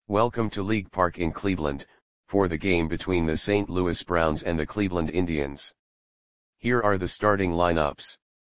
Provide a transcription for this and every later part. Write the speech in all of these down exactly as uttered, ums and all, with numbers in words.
Welcome to League Park in Cleveland, for the game between the Saint Louis Browns and the Cleveland Indians. Here are the starting lineups.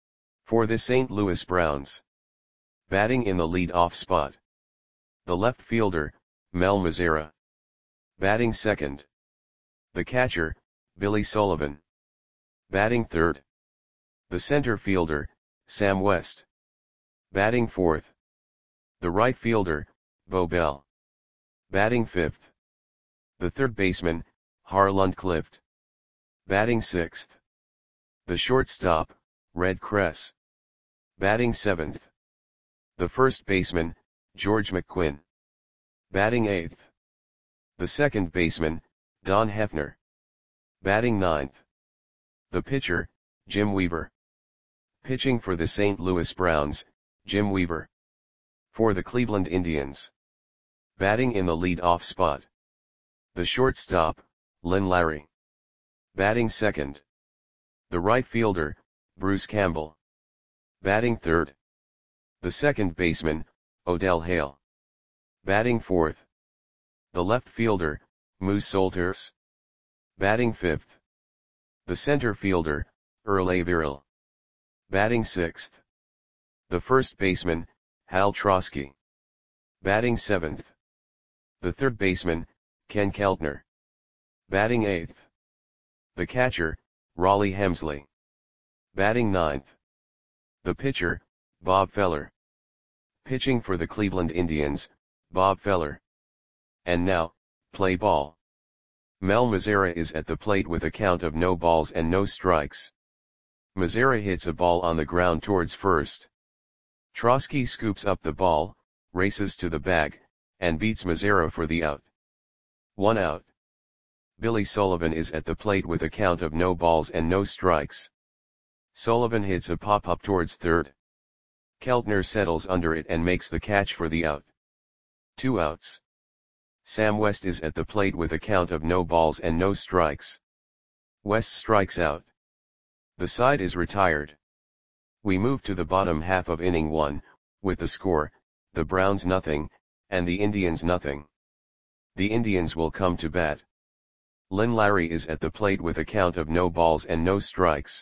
For the Saint Louis Browns. Batting in the lead-off spot. The left fielder, Mel Mazzara. Batting second. The catcher, Billy Sullivan. Batting third. The center fielder, Sam West. Batting fourth. The right fielder, Bo Bell. Batting fifth. The third baseman, Harland Clift. Batting sixth. The shortstop, Red Kress. Batting seventh. The first baseman, George McQuinn. Batting eighth. The second baseman, Don Hefner. Batting ninth. The pitcher, Jim Weaver. Pitching for the Saint Louis Browns, Jim Weaver. For the Cleveland Indians. Batting in the lead-off spot. The shortstop, Lynn Larry. Batting second. The right fielder, Bruce Campbell. Batting third. The second baseman, Odell Hale. Batting fourth. The left fielder, Moose Solters. Batting fifth. The center fielder, Earl Averill. Batting sixth. The first baseman, Hal Trosky. Batting seventh. The third baseman, Ken Keltner. Batting eighth. The catcher, Raleigh Hemsley. Batting ninth. The pitcher, Bob Feller. Pitching for the Cleveland Indians, Bob Feller. And now, play ball. Mel Mazzara is at the plate with a count of no balls and no strikes. Mazzara hits a ball on the ground towards first. Trosky scoops up the ball, races to the bag, and beats Mazzara for the out. One out. Billy Sullivan is at the plate with a count of no balls and no strikes. Sullivan hits a pop-up towards third. Keltner settles under it and makes the catch for the out. Two outs. Sam West is at the plate with a count of no balls and no strikes. West strikes out. The side is retired. We move to the bottom half of inning one, with the score, the Browns nothing, and the Indians nothing. The Indians will come to bat. Lynn Larry is at the plate with a count of no balls and no strikes.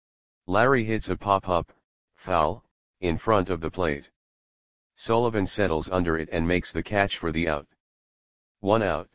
Larry hits a pop-up, foul, in front of the plate. Sullivan settles under it and makes the catch for the out. One out.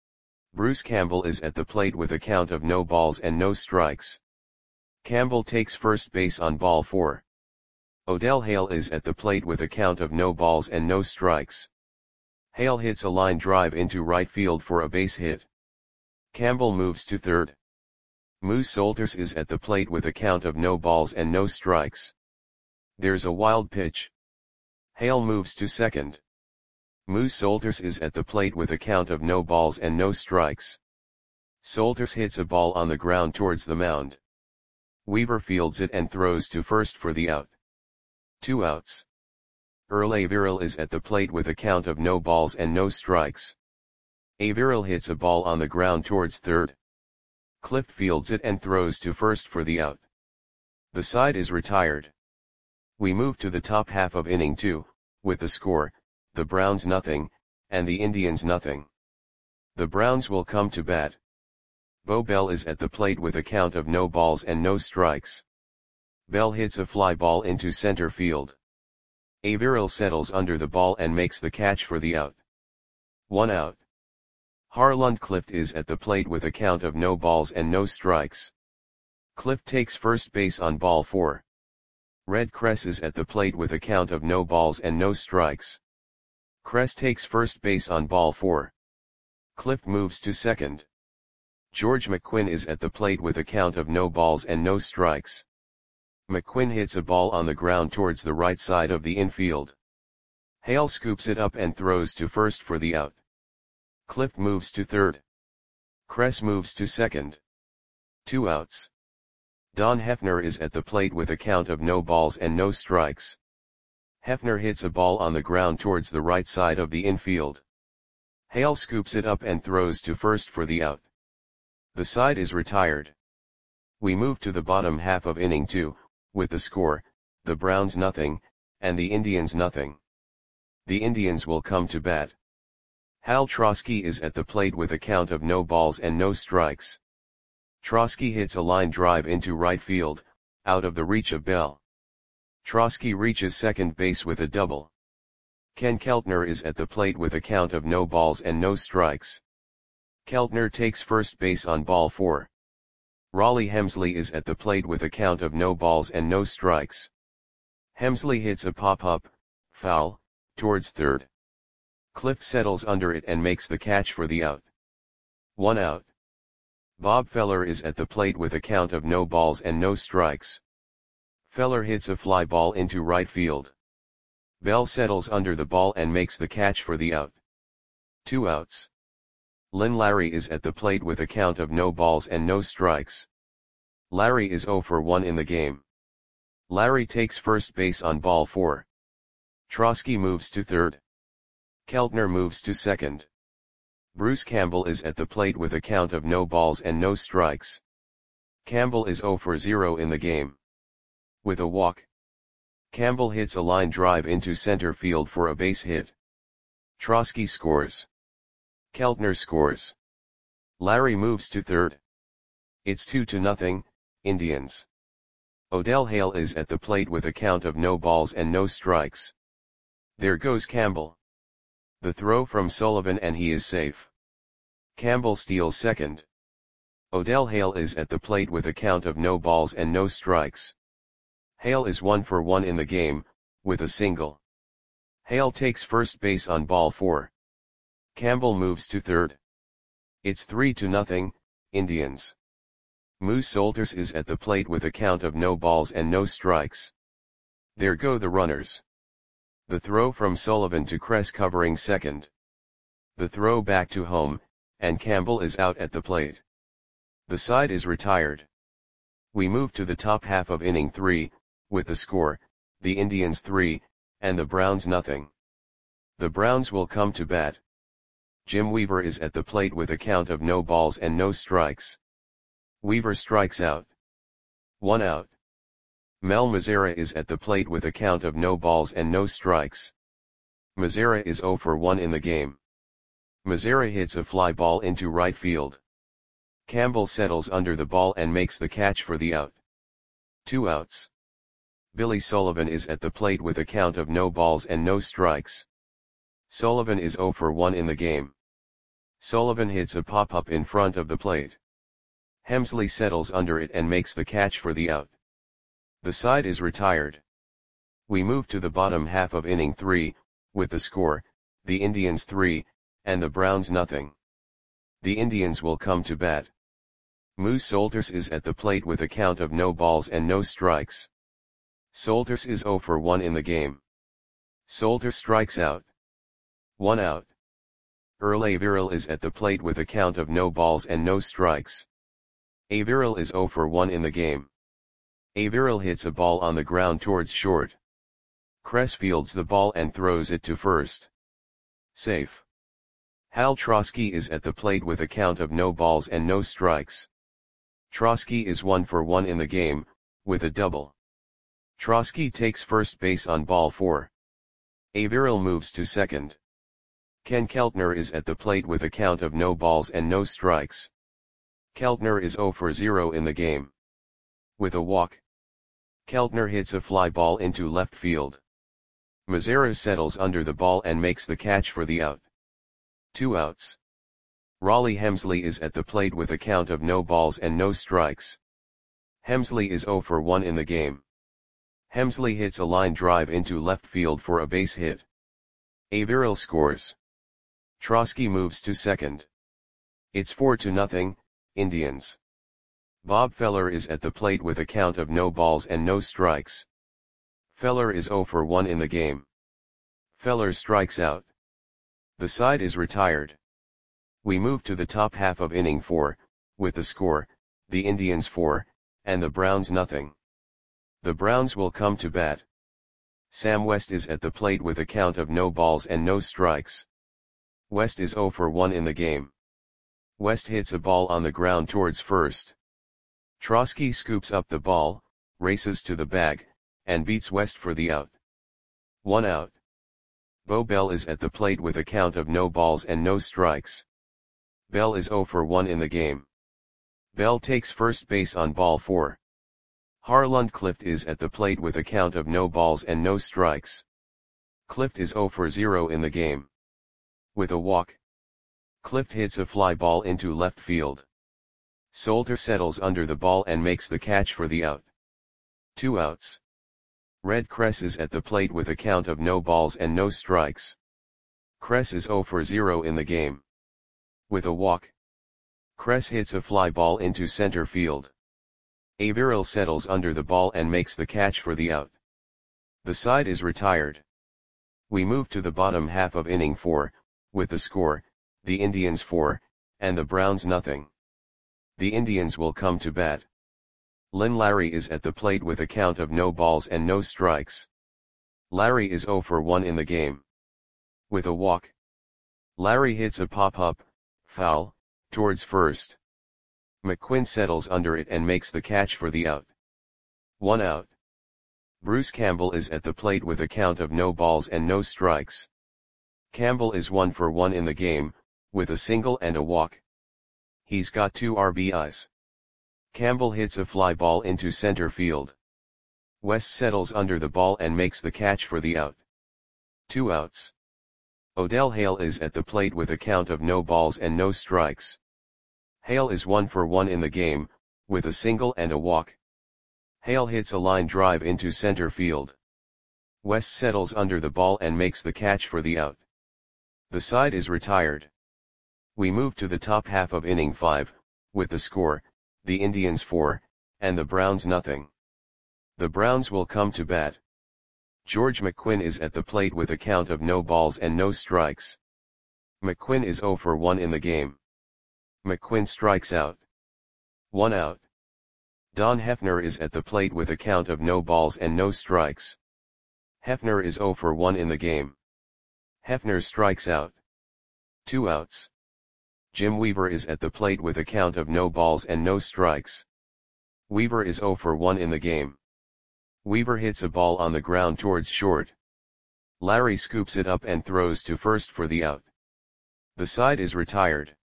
Bruce Campbell is at the plate with a count of no balls and no strikes. Campbell takes first base on ball four. Odell Hale is at the plate with a count of no balls and no strikes. Hale hits a line drive into right field for a base hit. Campbell moves to third. Moose Solters is at the plate with a count of no balls and no strikes. There's a wild pitch. Hale moves to second. Moose Solters is at the plate with a count of no balls and no strikes. Solters hits a ball on the ground towards the mound. Weaver fields it and throws to first for the out. Two outs. Earl Averill is at the plate with a count of no balls and no strikes. Averill hits a ball on the ground towards third. Clift fields it and throws to first for the out. The side is retired. We move to the top half of inning two, with the score, the Browns nothing, and the Indians nothing. The Browns will come to bat. Bo Bell is at the plate with a count of no balls and no strikes. Bell hits a fly ball into center field. Averill settles under the ball and makes the catch for the out. One out. Harland Clift is at the plate with a count of no balls and no strikes. Clift takes first base on ball four. Red Kress is at the plate with a count of no balls and no strikes. Kress takes first base on ball four. Clift moves to second. George McQuinn is at the plate with a count of no balls and no strikes. McQuinn hits a ball on the ground towards the right side of the infield. Hale scoops it up and throws to first for the out. Clift moves to third. Kress moves to second. Two outs. Don Hefner is at the plate with a count of no balls and no strikes. Hefner hits a ball on the ground towards the right side of the infield. Hale scoops it up and throws to first for the out. The side is retired. We move to the bottom half of inning two, with the score, the Browns nothing, and the Indians nothing. The Indians will come to bat. Hal Trosky is at the plate with a count of no balls and no strikes. Trosky hits a line drive into right field, out of the reach of Bell. Trosky reaches second base with a double. Ken Keltner is at the plate with a count of no balls and no strikes. Keltner takes first base on ball four. Rollie Hemsley is at the plate with a count of no balls and no strikes. Hemsley hits a pop-up, foul, towards third. Cliff settles under it and makes the catch for the out. One out. Bob Feller is at the plate with a count of no balls and no strikes. Feller hits a fly ball into right field. Bell settles under the ball and makes the catch for the out. Two outs. Lynn Larry is at the plate with a count of no balls and no strikes. Larry is oh for one in the game. Larry takes first base on ball four. Trosky moves to third. Keltner moves to second. Bruce Campbell is at the plate with a count of no balls and no strikes. Campbell is oh for zero in the game. With a walk, Campbell hits a line drive into center field for a base hit. Trosky scores. Keltner scores. Larry moves to third. It's two to nothing, Indians. Odell Hale is at the plate with a count of no balls and no strikes. There goes Campbell. The throw from Sullivan and he is safe. Campbell steals second. Odell Hale is at the plate with a count of no balls and no strikes. Hale is one for one in the game, with a single. Hale takes first base on ball four. Campbell moves to third. It's three to nothing, Indians. Moose Solters is at the plate with a count of no balls and no strikes. There go the runners. The throw from Sullivan to Kress covering second. The throw back to home, and Campbell is out at the plate. The side is retired. We move to the top half of inning three, with the score, the Indians three, and the Browns nothing. The Browns will come to bat. Jim Weaver is at the plate with a count of no balls and no strikes. Weaver strikes out. One out. Mel Mazzara is at the plate with a count of no balls and no strikes. Mazzara is oh for one in the game. Mazzara hits a fly ball into right field. Campbell settles under the ball and makes the catch for the out. Two outs. Billy Sullivan is at the plate with a count of no balls and no strikes. Sullivan is oh for one in the game. Sullivan hits a pop-up in front of the plate. Hemsley settles under it and makes the catch for the out. The side is retired. We move to the bottom half of inning three, with the score, the Indians three, and the Browns nothing. The Indians will come to bat. Moose Solters is at the plate with a count of no balls and no strikes. Solters is oh for one in the game. Solters strikes out. One out. Earl Averill is at the plate with a count of no balls and no strikes. Averill is oh for one in the game. Averill hits a ball on the ground towards short. Kress fields the ball and throws it to first. Safe. Hal Trosky is at the plate with a count of no balls and no strikes. Trosky is one for one in the game, with a double. Trosky takes first base on ball four. Averill moves to second. Ken Keltner is at the plate with a count of no balls and no strikes. Keltner is oh for zero in the game. With a walk, Keltner hits a fly ball into left field. Mazzara settles under the ball and makes the catch for the out. Two outs. Rollie Hemsley is at the plate with a count of no balls and no strikes. Hemsley is oh for one in the game. Hemsley hits a line drive into left field for a base hit. Averill scores. Trosky moves to second. It's four to nothing, Indians. Bob Feller is at the plate with a count of no balls and no strikes. Feller is oh for one in the game. Feller strikes out. The side is retired. We move to the top half of inning four, with the score, the Indians four, and the Browns nothing. The Browns will come to bat. Sam West is at the plate with a count of no balls and no strikes. West is oh for one in the game. West hits a ball on the ground towards first. Trosky scoops up the ball, races to the bag, and beats West for the out. One out. Bo Bell is at the plate with a count of no balls and no strikes. Bell is zero for one in the game. Bell takes first base on ball four. Harlund Clift is at the plate with a count of no balls and no strikes. Clift is zero for zero in the game. With a walk, Clift hits a fly ball into left field. Solter settles under the ball and makes the catch for the out. Two outs. Red Kress is at the plate with a count of no balls and no strikes. Kress is zero for zero in the game. With a walk, Kress hits a fly ball into center field. Averill settles under the ball and makes the catch for the out. The side is retired. We move to the bottom half of inning four, with the score, the Indians four, and the Browns nothing. The Indians will come to bat. Lynn Larry is at the plate with a count of no balls and no strikes. Larry is zero for one in the game. With a walk, Larry hits a pop-up, foul, towards first. McQuinn settles under it and makes the catch for the out. One out. Bruce Campbell is at the plate with a count of no balls and no strikes. Campbell is one for one in the game, with a single and a walk. He's got two R B Is. Campbell hits a fly ball into center field. West settles under the ball and makes the catch for the out. Two outs. Odell Hale is at the plate with a count of no balls and no strikes. Hale is one for one in the game, with a single and a walk. Hale hits a line drive into center field. West settles under the ball and makes the catch for the out. The side is retired. We move to the top half of inning five, with the score, the Indians four, and the Browns nothing. The Browns will come to bat. George McQuinn is at the plate with a count of no balls and no strikes. McQuinn is zero for one in the game. McQuinn strikes out. One out. Don Hefner is at the plate with a count of no balls and no strikes. Hefner is zero for one in the game. Hefner strikes out. Two outs. Jim Weaver is at the plate with a count of no balls and no strikes. Weaver is zero for one in the game. Weaver hits a ball on the ground towards short. Larry scoops it up and throws to first for the out. The side is retired.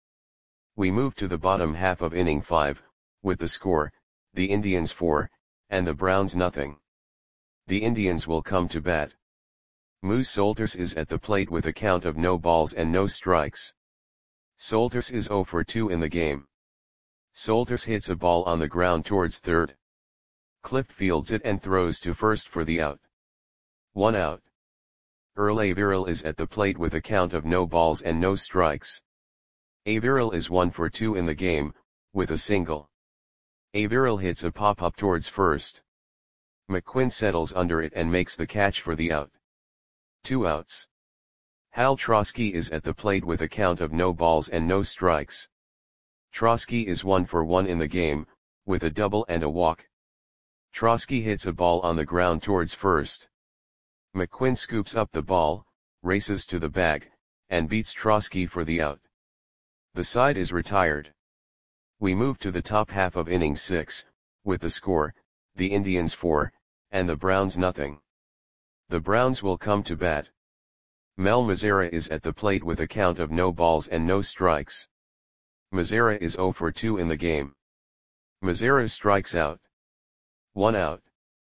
We move to the bottom half of inning five, with the score, the Indians four, and the Browns nothing. The Indians will come to bat. Moose Solters is at the plate with a count of no balls and no strikes. Solters is zero for two in the game. Solters hits a ball on the ground towards third. Clift fields it and throws to first for the out. One out. Earl Averill is at the plate with a count of no balls and no strikes. Averill is one for two in the game, with a single. Averill hits a pop-up towards first. McQuinn settles under it and makes the catch for the out. Two outs. Hal Trosky is at the plate with a count of no balls and no strikes. Trosky is one for one in the game, with a double and a walk. Trosky hits a ball on the ground towards first. McQuinn scoops up the ball, races to the bag, and beats Trosky for the out. The side is retired. We move to the top half of inning six, with the score, the Indians four, and the Browns nothing. The Browns will come to bat. Mel Mazzara is at the plate with a count of no balls and no strikes. Mazzara is zero for two in the game. Mazzara strikes out. One out.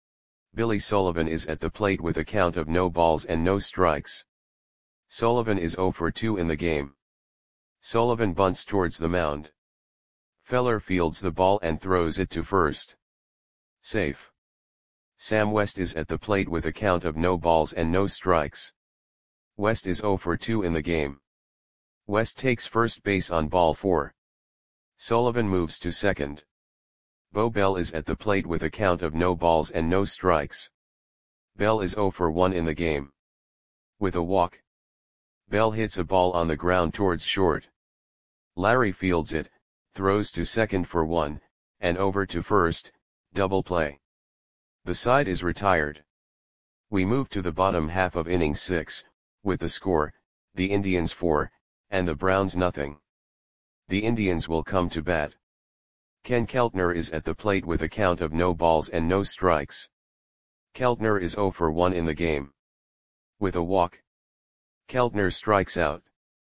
Billy Sullivan is at the plate with a count of no balls and no strikes. Sullivan is zero for two in the game. Sullivan bunts towards the mound. Feller fields the ball and throws it to first. Safe. Sam West is at the plate with a count of no balls and no strikes. West is zero for two in the game. West takes first base on ball four. Sullivan moves to second. Bo Bell is at the plate with a count of no balls and no strikes. Bell is zero for one in the game. With a walk, Bell hits a ball on the ground towards short. Larry fields it, throws to second for one, and over to first, double play. The side is retired. We move to the bottom half of inning six, with the score, the Indians four, and the Browns nothing. The Indians will come to bat. Ken Keltner is at the plate with a count of no balls and no strikes. Keltner is zero for one in the game. With a walk, Keltner strikes out.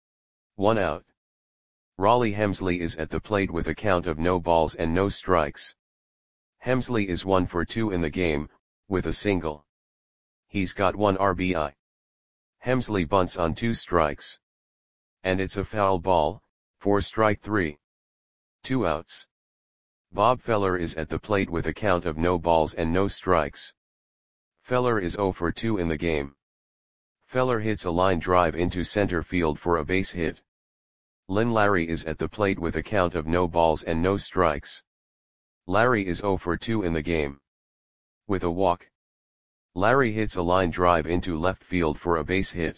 One out. Raleigh Hemsley is at the plate with a count of no balls and no strikes. Hemsley is one for two in the game, with a single. He's got one R B I. Hemsley bunts on two strikes. And it's a foul ball, for strike three. Two outs. Bob Feller is at the plate with a count of no balls and no strikes. Feller is zero for two in the game. Feller hits a line drive into center field for a base hit. Lynn Larry is at the plate with a count of no balls and no strikes. Larry is zero for two in the game. With a walk. Larry hits a line drive into left field for a base hit.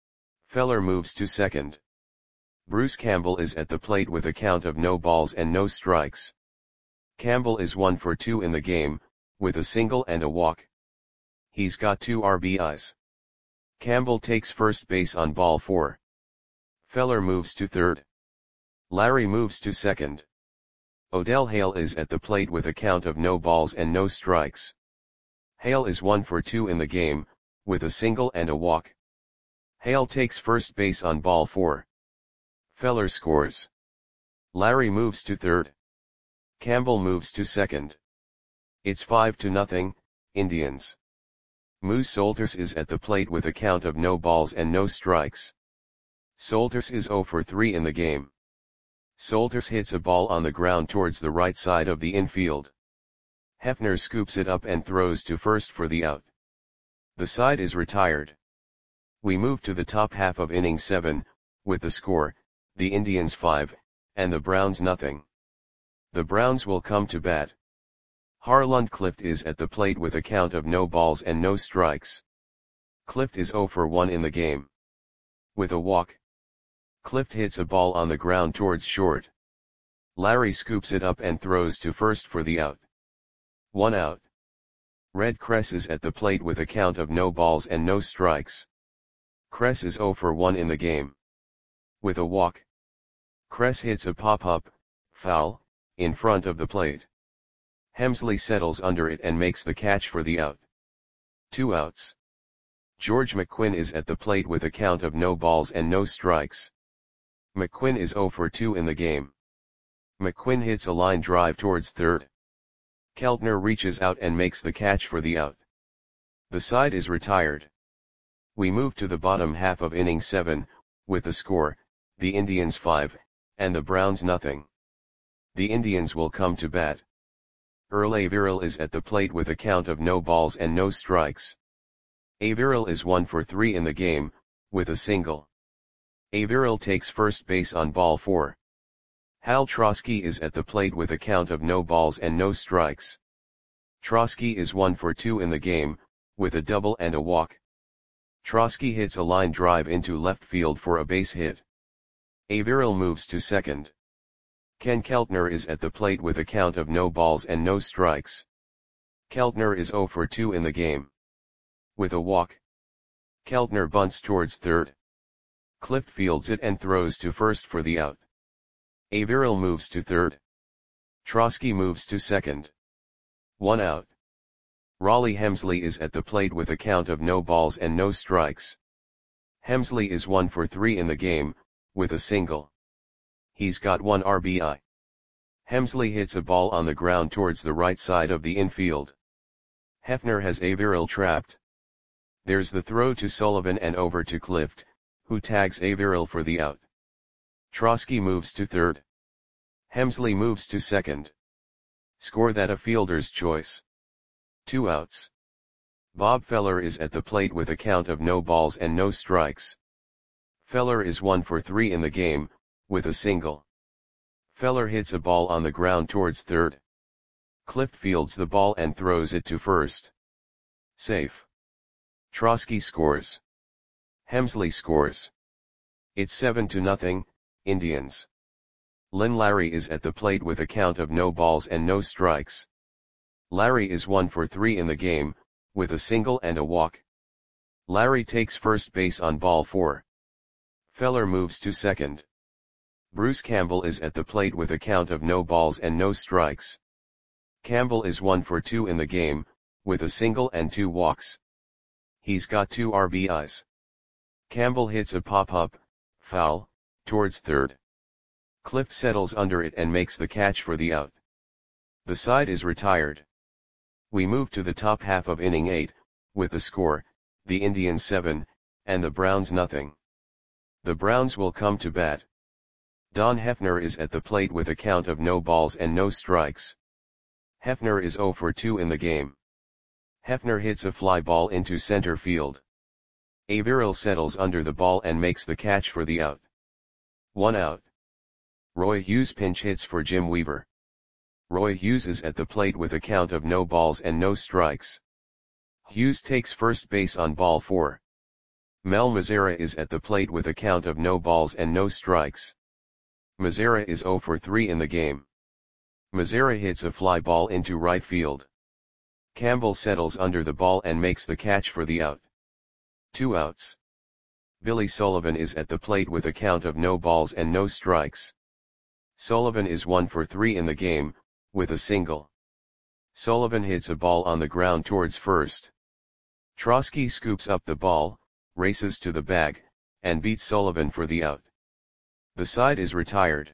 Feller moves to second. Bruce Campbell is at the plate with a count of no balls and no strikes. Campbell is one for two in the game, with a single and a walk. He's got two R B Is. Campbell takes first base on ball four. Feller moves to third. Larry moves to second. Odell Hale is at the plate with a count of no balls and no strikes. Hale is one for two in the game, with a single and a walk. Hale takes first base on ball four. Feller scores. Larry moves to third. Campbell moves to second. It's five to nothing, Indians. Moose Solters is at the plate with a count of no balls and no strikes. Solters is zero for three in the game. Solters hits a ball on the ground towards the right side of the infield. Hefner scoops it up and throws to first for the out. The side is retired. We move to the top half of inning seven, with the score, the Indians five, and the Browns nothing. The Browns will come to bat. Harland Clift is at the plate with a count of no balls and no strikes. Clift is zero for one in the game. With a walk. Clift hits a ball on the ground towards short. Larry scoops it up and throws to first for the out. One out. Red Kress is at the plate with a count of no balls and no strikes. Kress is zero for one in the game. With a walk. Kress hits a pop-up, foul, in front of the plate. Hemsley settles under it and makes the catch for the out. Two outs. George McQuinn is at the plate with a count of no balls and no strikes. McQuinn is zero for two in the game. McQuinn hits a line drive towards third. Keltner reaches out and makes the catch for the out. The side is retired. We move to the bottom half of inning seven, with the score, the Indians five, and the Browns nothing. The Indians will come to bat. Earl Averill is at the plate with a count of no balls and no strikes. Averill is one for three in the game, with a single. Averill takes first base on ball four. Hal Trosky is at the plate with a count of no balls and no strikes. Trosky is one for two in the game, with a double and a walk. Trosky hits a line drive into left field for a base hit. Averill moves to second. Ken Keltner is at the plate with a count of no balls and no strikes. Keltner is zero for two in the game. With a walk. Keltner bunts towards third. Clift fields it and throws to first for the out. Averill moves to third. Trosky moves to second. One out. Raleigh Hemsley is at the plate with a count of no balls and no strikes. Hemsley is one for three in the game, with a single. He's got one R B I. Hemsley hits a ball on the ground towards the right side of the infield. Hefner has Averill trapped. There's the throw to Sullivan and over to Clift, who tags Averill for the out. Trosky moves to third. Hemsley moves to second. Score that a fielder's choice. Two outs. Bob Feller is at the plate with a count of no balls and no strikes. Feller is one for three in the game, with a single. Feller hits a ball on the ground towards third. Clift fields the ball and throws it to first. Safe. Trosky scores. Hemsley scores. It's seven to nothing, Indians. Lynn Larry is at the plate with a count of no balls and no strikes. Larry is one for three in the game, with a single and a walk. Larry takes first base on ball four. Feller moves to second. Bruce Campbell is at the plate with a count of no balls and no strikes. Campbell is one for two in the game, with a single and two walks. He's got two R B Is. Campbell hits a pop-up, foul, towards third. Clift settles under it and makes the catch for the out. The side is retired. We move to the top half of inning eight, with the score, the Indians seven, and the Browns nothing. The Browns will come to bat. Don Hefner is at the plate with a count of no balls and no strikes. Hefner is zero for two in the game. Hefner hits a fly ball into center field. Averill settles under the ball and makes the catch for the out. One out. Roy Hughes pinch hits for Jim Weaver. Roy Hughes is at the plate with a count of no balls and no strikes. Hughes takes first base on ball four. Mel Mazara is at the plate with a count of no balls and no strikes. Mazara is zero for three in the game. Mazara hits a fly ball into right field. Campbell settles under the ball and makes the catch for the out. Two outs. Billy Sullivan is at the plate with a count of no balls and no strikes. Sullivan is one for three in the game, with a single. Sullivan hits a ball on the ground towards first. Trosky scoops up the ball, races to the bag, and beats Sullivan for the out. The side is retired.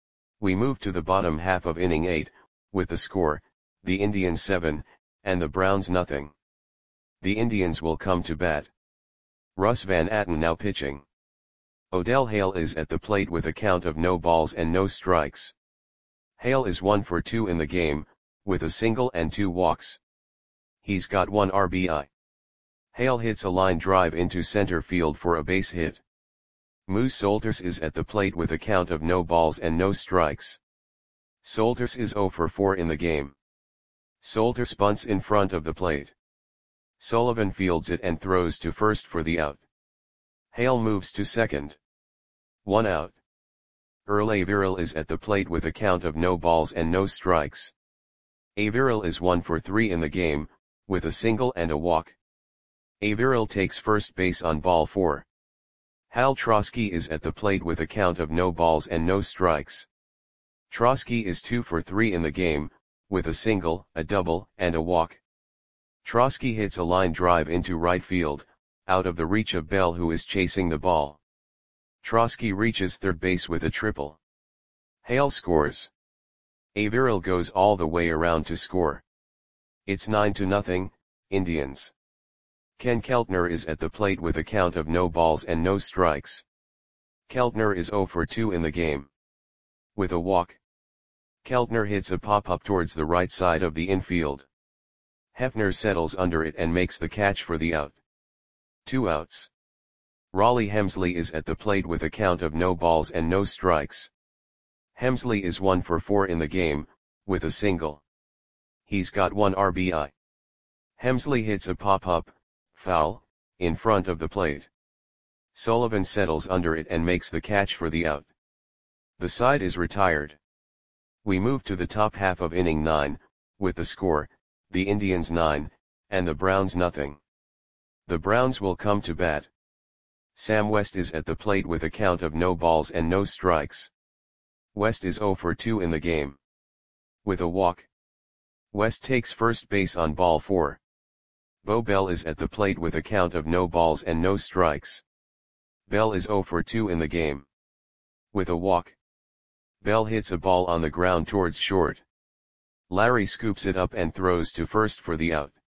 We move to the bottom half of inning eight, with the score, the Indians seven, and the Browns nothing. The Indians will come to bat. Russ Van Atten now pitching. Odell Hale is at the plate with a count of no balls and no strikes. Hale is one for two in the game, with a single and two walks. He's got one R B I. Hale hits a line drive into center field for a base hit. Moose Solters is at the plate with a count of no balls and no strikes. Solters is zero for four in the game. Solters bunts in front of the plate. Sullivan fields it and throws to first for the out. Hale moves to second. One out. Earl Averill is at the plate with a count of no balls and no strikes. Averill is one for three in the game, with a single and a walk. Averill takes first base on ball four. Hal Trosky is at the plate with a count of no balls and no strikes. Trosky is two for three in the game, with a single, a double, and a walk. Trosky hits a line drive into right field, out of the reach of Bell who is chasing the ball. Trosky reaches third base with a triple. Hale scores. Averill goes all the way around to score. It's nine to nothing, Indians. Ken Keltner is at the plate with a count of no balls and no strikes. Keltner is zero for two in the game. With a walk. Keltner hits a pop-up towards the right side of the infield. Hefner settles under it and makes the catch for the out. Two outs. Raleigh Hemsley is at the plate with a count of no balls and no strikes. Hemsley is one for four in the game, with a single. He's got one R B I. Hemsley hits a pop-up, foul, in front of the plate. Sullivan settles under it and makes the catch for the out. The side is retired. We move to the top half of inning nine, with the score, the Indians nine, and the Browns nothing. The Browns will come to bat. Sam West is at the plate with a count of no balls and no strikes. West is zero for two in the game. With a walk. West takes first base on ball four. Bo Bell is at the plate with a count of no balls and no strikes. Bell is zero for two in the game. With a walk. Bell hits a ball on the ground towards short. Larry scoops it up and throws to first for the out.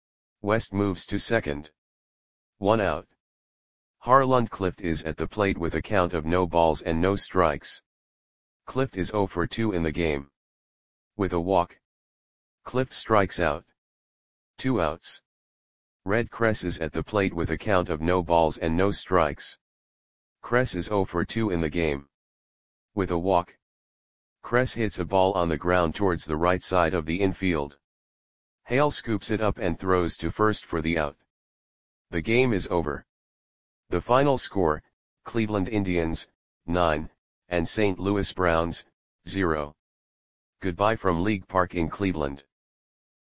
West moves to second. One out. Harlund Clift is at the plate with a count of no balls and no strikes. Clift is zero for two in the game. With a walk. Clift strikes out. Two outs. Red Kress is at the plate with a count of no balls and no strikes. Kress is zero for two in the game. With a walk. Kress hits a ball on the ground towards the right side of the infield. Hale scoops it up and throws to first for the out. The game is over. The final score, Cleveland Indians, nine, and Saint Louis Browns, zero. Goodbye from League Park in Cleveland.